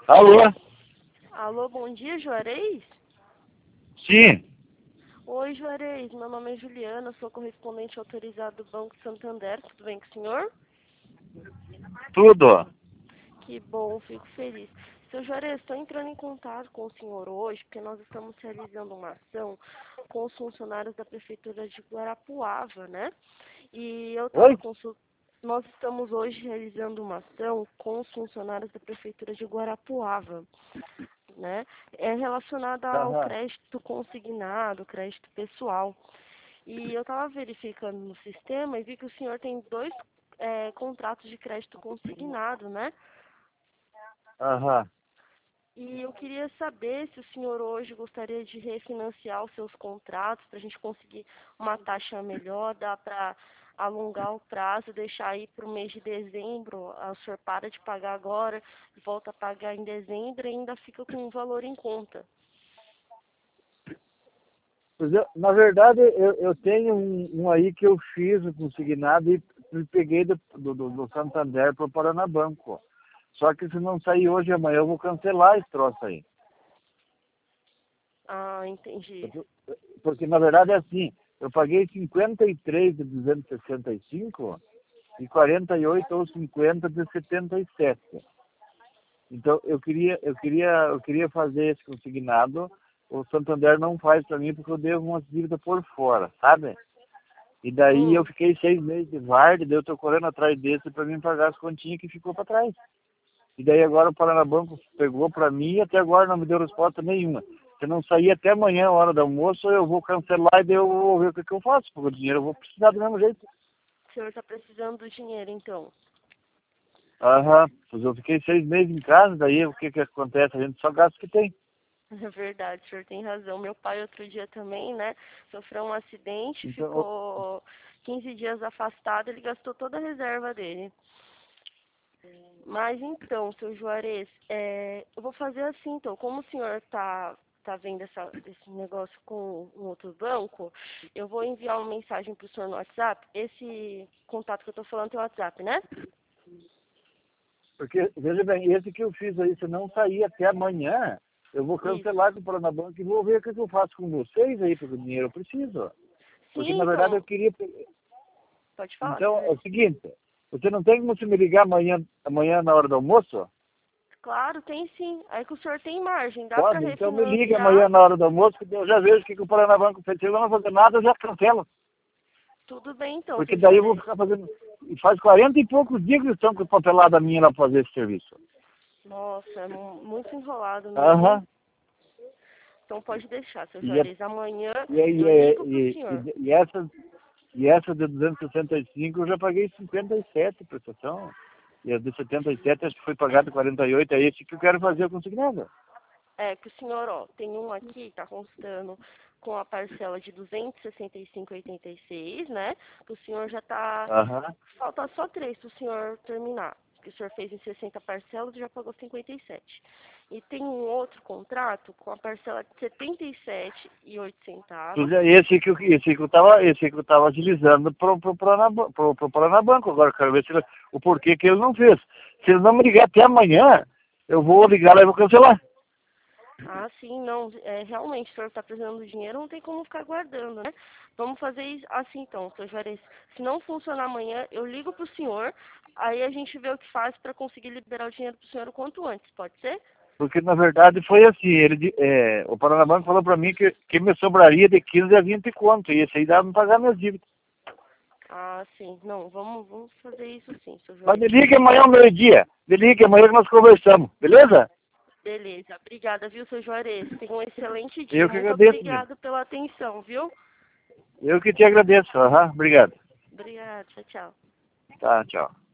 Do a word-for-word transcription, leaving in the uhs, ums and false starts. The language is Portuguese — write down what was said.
Alô? Alô, bom dia, Juarez? Sim. Oi, Juarez, meu nome é Juliana, sou correspondente autorizado do Banco Santander, tudo bem com o senhor? Tudo. Que bom, fico feliz. Seu Juarez, estou entrando em contato com o senhor hoje, porque nós estamos realizando uma ação com os funcionários da Prefeitura de Guarapuava, né? E eu estava Oi? consultando. Nós estamos hoje realizando uma ação com os funcionários da Prefeitura de Guarapuava, né? É relacionada ao Aham. crédito consignado, crédito pessoal. E eu estava verificando no sistema e vi que o senhor tem dois é, contratos de crédito consignado, né? Aham. E eu queria saber se o senhor hoje gostaria de refinanciar os seus contratos para a gente conseguir uma taxa melhor, dá para alongar o prazo, deixar aí para o mês de dezembro, o senhor para de pagar agora, volta a pagar em dezembro e ainda fica com um valor em conta. Pois eu, na verdade, eu, eu tenho um, um aí que eu fiz o consignado e, e peguei do, do, do Santander para o Paranabanco. Só que se não sair hoje e amanhã eu vou cancelar esse troço aí. Ah, entendi. Porque, porque, na verdade é assim, eu paguei cinquenta e três de duzentos e sessenta e cinco e quarenta e oito ou cinquenta de setenta e sete. Então eu queria, eu queria, eu queria fazer esse consignado. O Santander não faz para mim porque eu devo umas dívidas por fora, sabe? E daí eu Hum, fiquei seis meses de varda, daí eu tô correndo atrás desse para mim pagar as continhas que ficou para trás. E daí agora o Paranabanco pegou para mim e até agora não me deu resposta nenhuma. Se não sair até amanhã, a hora do almoço, eu vou cancelar e daí eu vou ver o que, que eu faço, porque o dinheiro eu vou precisar do mesmo jeito. o senhor está precisando do dinheiro, então. Aham, pois eu fiquei seis meses em casa, daí o que que acontece? A gente só gasta o que tem. É verdade, o senhor tem razão. Meu pai outro dia também, né, sofreu um acidente, Então, ficou quinze dias afastado, ele gastou toda a reserva dele. Mas então, seu Juarez, é, eu vou fazer assim, então, como o senhor está tá vendo essa, esse negócio com um outro banco, eu vou enviar uma mensagem para o senhor no WhatsApp. Esse contato que eu estou falando tem WhatsApp, né? porque, veja bem, esse que eu fiz aí, se não sair até amanhã, eu vou Isso. cancelar com o Paranabanco e vou ver o que, que eu faço com vocês aí, porque o dinheiro eu preciso. Porque, Sim, na verdade, eu então, queria... pode falar, seu Então, é Juarez. o seguinte, você não tem como se me ligar amanhã, amanhã na hora do almoço? Claro, tem sim. Aí que o senhor tem margem, dá para Pode? Então me liga amanhã refinanciar. na hora do almoço, que eu já vejo o que, que o Paranabanco fez. Se eu não fazer nada, eu já cancelo. Tudo bem então, Porque seu daí eu vou Juarez. ficar fazendo... E faz quarenta e poucos dias que estão com papelada minha lá pra fazer esse serviço. Nossa, é mu- muito enrolado mesmo, hein? Aham. Então pode deixar, seu E, é- Juarez. Amanhã e, é- e, eu é- ligo pro e, senhor. e, e essa, e essa de duzentos e sessenta e cinco eu já paguei cinquenta e sete prestação. E a de setenta e sete acho que foi pagada quarenta e oito. É esse que eu quero fazer, eu consigo nada. É que o senhor, ó, tem um aqui, tá constando com a parcela de duzentos e sessenta e cinco vírgula oitenta e seis, né? Que o senhor já tá... Aham. Falta só três pro senhor terminar. Que o senhor fez em sessenta parcelas e já pagou cinquenta e sete. E tem um outro contrato com a parcela de setenta e sete vírgula oito centavos. Pois é, Esse que, eu- esse que eu tava, esse que eu tava utilizando pro, pro, Paranabanco, pro, pro Paranabanco. Agora eu quero ver se ele- o porquê que ele não fez. Se ele não me ligar até amanhã, eu vou ligar lá e vou cancelar. Ah, sim, não, é, realmente, o senhor está precisando do dinheiro, não tem como ficar guardando, né? Vamos fazer isso assim então, seu Juarez. Se não funcionar amanhã, eu ligo para o senhor, aí a gente vê o que faz para conseguir liberar o dinheiro para o senhor o quanto antes, pode ser? Porque na verdade foi assim, ele, di- é, o Paranabanco falou para mim que, que me sobraria de quinze a vinte conto, e esse aí dava para pagar minhas dívidas. Ah, sim, não, vamos, vamos fazer isso sim, seu Mas me Juarez. liga amanhã ao meio-dia. Me liga amanhã que nós conversamos, beleza? Beleza, obrigada, viu, seu Juarez? Tenha um excelente dia, Eu que muito agradeço, menino. obrigado pela atenção, viu? Eu que te agradeço. Aham, obrigado. Obrigada, tchau, tchau. Tá, tchau.